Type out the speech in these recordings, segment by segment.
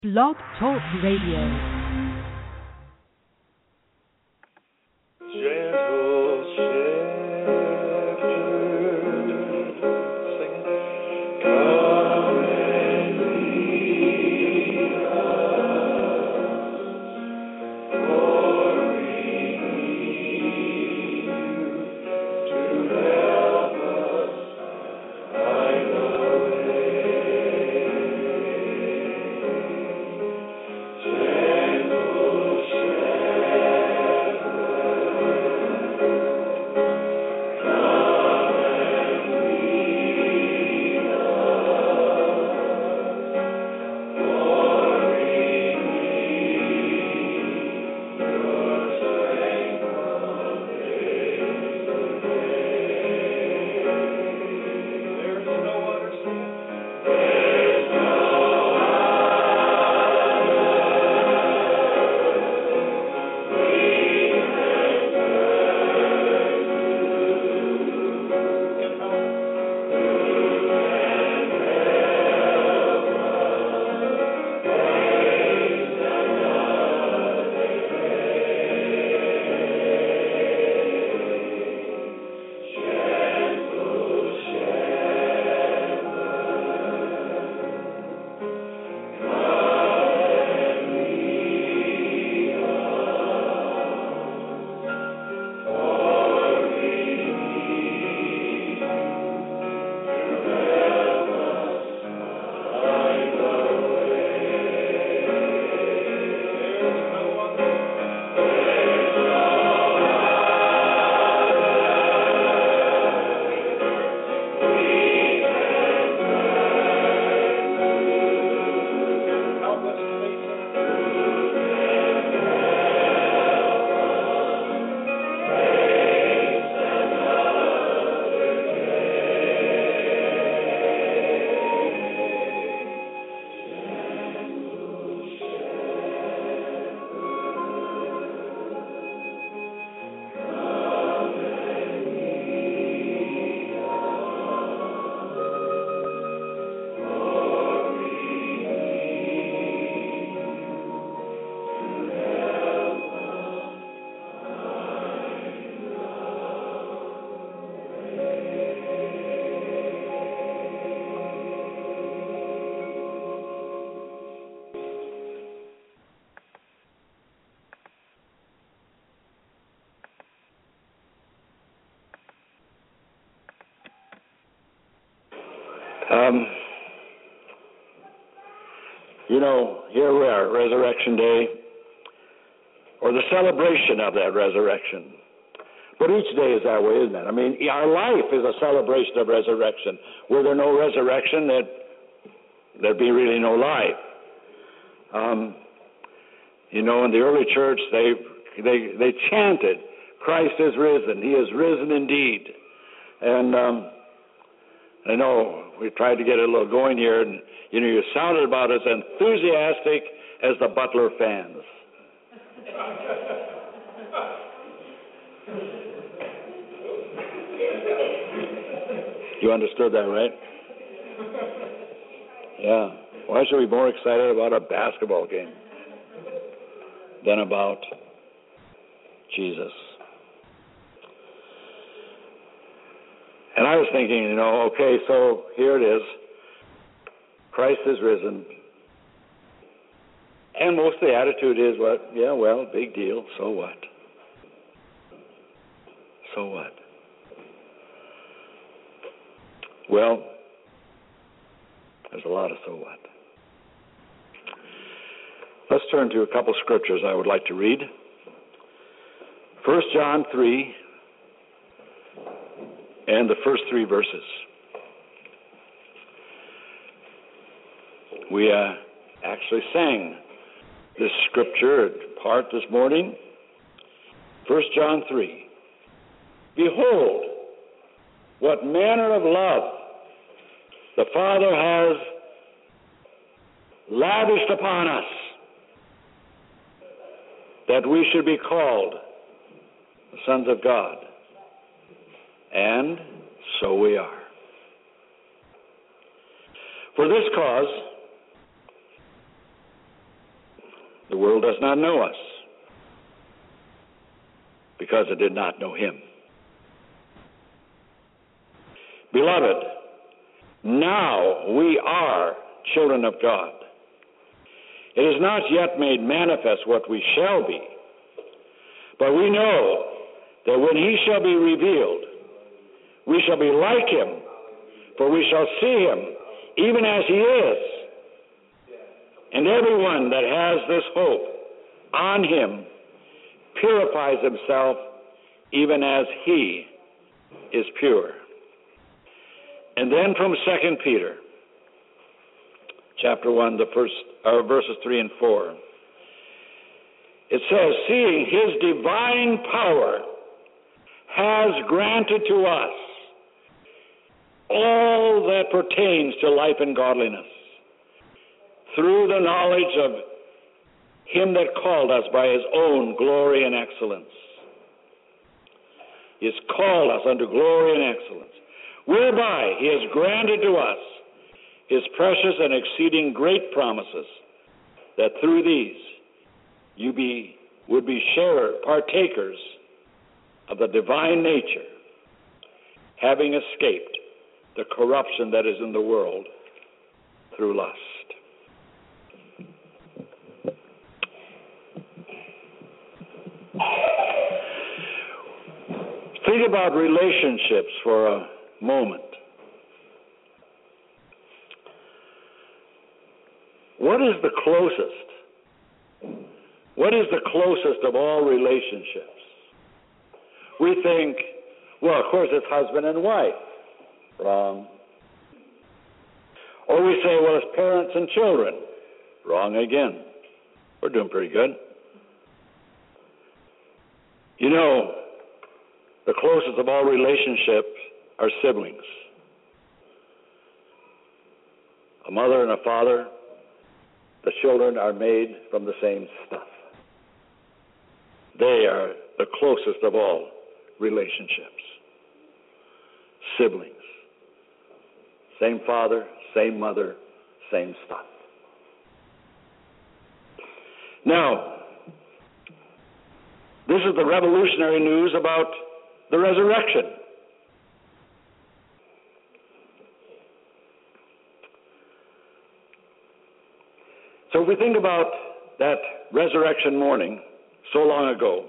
Blog Talk Radio. Gentle shepherd, sing it. Come and lead us, for we need you to help us find the way. Gentle shepherd, come and lead us, for we need your strength from day to day. There's no other sin. There's no Here we are, Resurrection Day, or the celebration of that resurrection. But each day is that way, isn't it? I mean, our life is a celebration of resurrection. Were there no resurrection, there'd be really no life. In the early church, they chanted, "Christ is risen. He is risen indeed." And I know we tried to get it a little going here, and you sounded about as enthusiastic as the Butler fans. You understood that, right? Yeah. Why should we be more excited about a basketball game than about Jesus? And I was thinking, okay, so here it is. Christ is risen. And most of the attitude is, big deal, so what? So what? Well, there's a lot of so what. Let's turn to a couple scriptures I would like to read. 1 John 3 and the first 3 verses. We actually sang this scripture part this morning. 1 John 3. Behold, what manner of love the Father has lavished upon us, that we should be called the sons of God. And so we are. For this cause The world does not know us because it did not know him. Beloved, now we are children of God. It is not yet made manifest what we shall be, but we know that when he shall be revealed, we shall be like him, for we shall see him even as he is. And everyone that has this hope on him purifies himself even as he is pure. And then from 2 Peter, chapter 1, verses 3 and 4, it says, seeing his divine power has granted to us all that pertains to life and godliness, through the knowledge of him that called us by his own glory and excellence. He has called us unto glory and excellence, whereby he has granted to us his precious and exceeding great promises, that through these you would be partakers of the divine nature, having escaped the corruption that is in the world through lust. Think about relationships for a moment. What is the closest of all relationships? We think, well, of course, it's husband and wife. Wrong. Or we say, well, it's parents and children. Wrong again. We're doing pretty good. You know, the closest of all relationships are siblings. A mother and a father, the children are made from the same stuff. They are the closest of all relationships. Siblings. Same father, same mother, same stuff. Now, this is the revolutionary news about the resurrection. So if we think about that resurrection morning so long ago,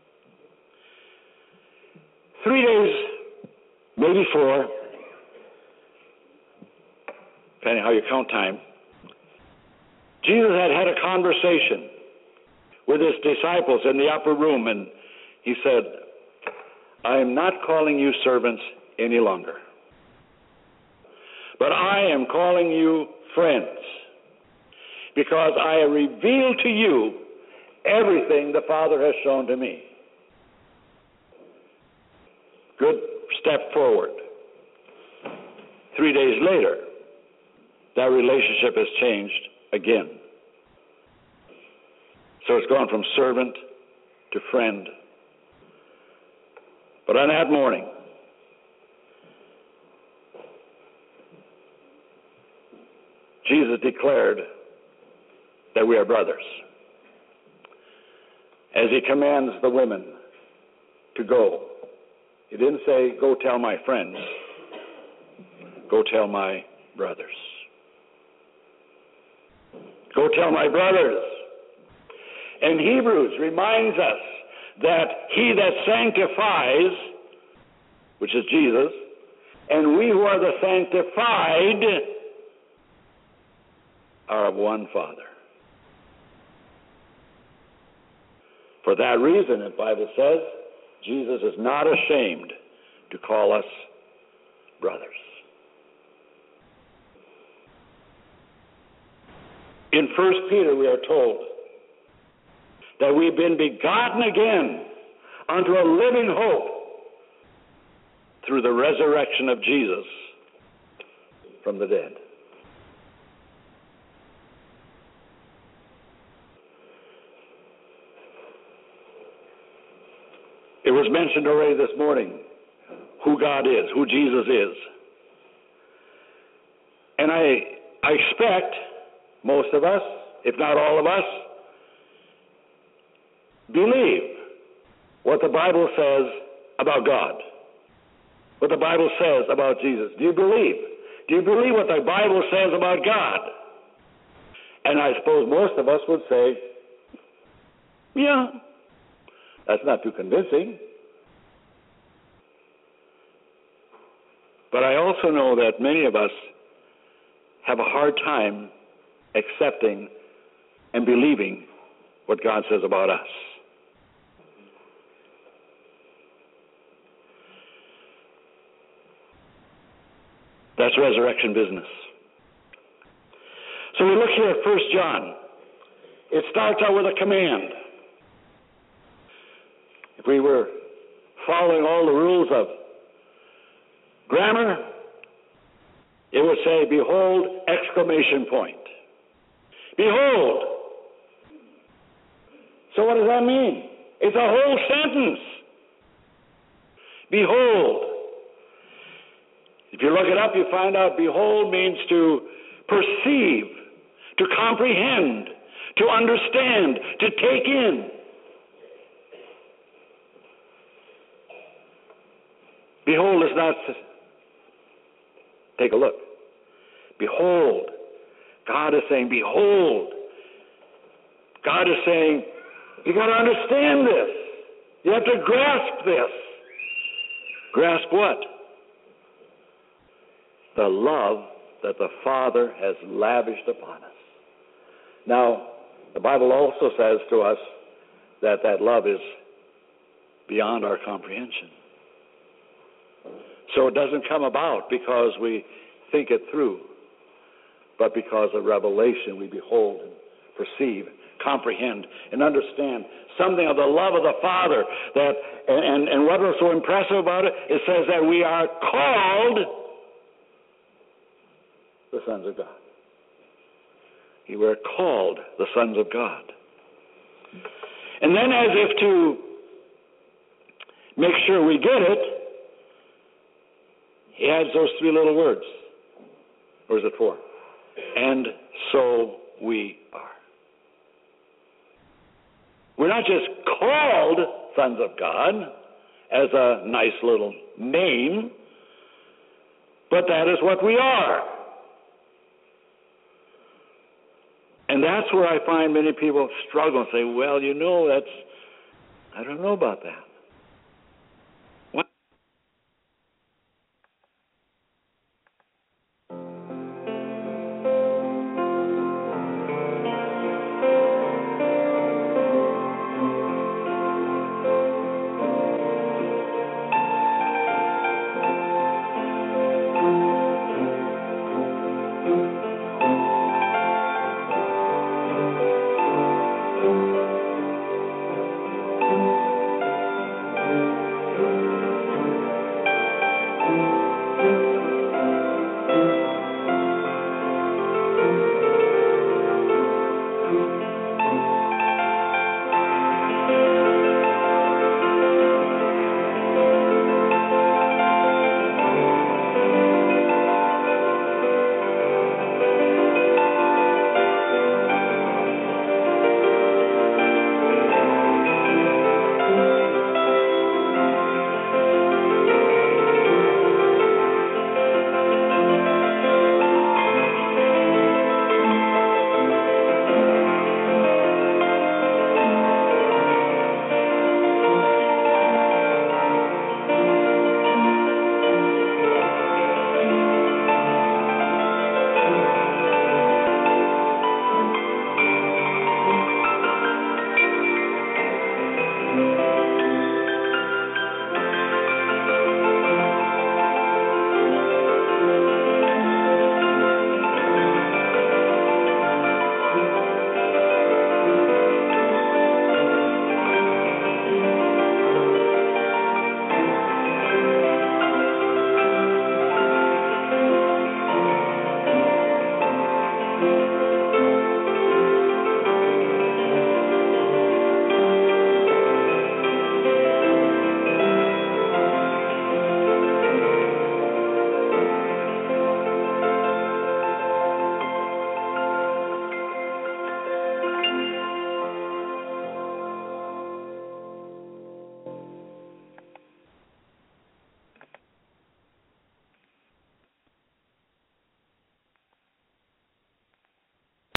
3 days, maybe 4, depending how you count time, Jesus had a conversation with his disciples in the upper room, and he said, I am not calling you servants any longer, but I am calling you friends, because I have revealed to you everything the Father has shown to me. Good step forward. 3 days later, that relationship has changed again. So it's gone from servant to friend. But on that morning, Jesus declared that we are brothers, as he commands the women to go. He didn't say, go tell my friends. Go tell my brothers. Go tell my brothers. And Hebrews reminds us that he that sanctifies, which is Jesus, and we who are the sanctified are of one Father. For that reason, the Bible says, Jesus is not ashamed to call us brothers. In 1 Peter, we are told that we've been begotten again unto a living hope through the resurrection of Jesus from the dead. It was mentioned already this morning who God is, who Jesus is. And I expect most of us, if not all of us, believe what the Bible says about God, what the Bible says about Jesus? Do you believe? Do you believe what the Bible says about God? And I suppose most of us would say, yeah, that's not too convincing. But I also know that many of us have a hard time accepting and believing what God says about us. That's resurrection business. So we look here at 1 John. It starts out with a command. If we were following all the rules of grammar, it would say, behold, exclamation point. Behold. So what does that mean? It's a whole sentence. Behold. If you look it up, you find out behold means to perceive, to comprehend, to understand, to take in. Behold is not take a look. Behold. God is saying, behold. God is saying, you got to understand this. You have to grasp this. Grasp what? The love that the Father has lavished upon us. Now, the Bible also says to us that that love is beyond our comprehension. So it doesn't come about because we think it through, but because of revelation we behold and perceive, comprehend, and understand something of the love of the Father. That and what was so impressive about it, it says that we are called the sons of God. We were called the sons of God. And then, as if to make sure we get it, he adds those three little words. Or is it four? And so we are. We're not just called sons of God as a nice little name, but that is what we are. And that's where I find many people struggle and say, well, I don't know about that.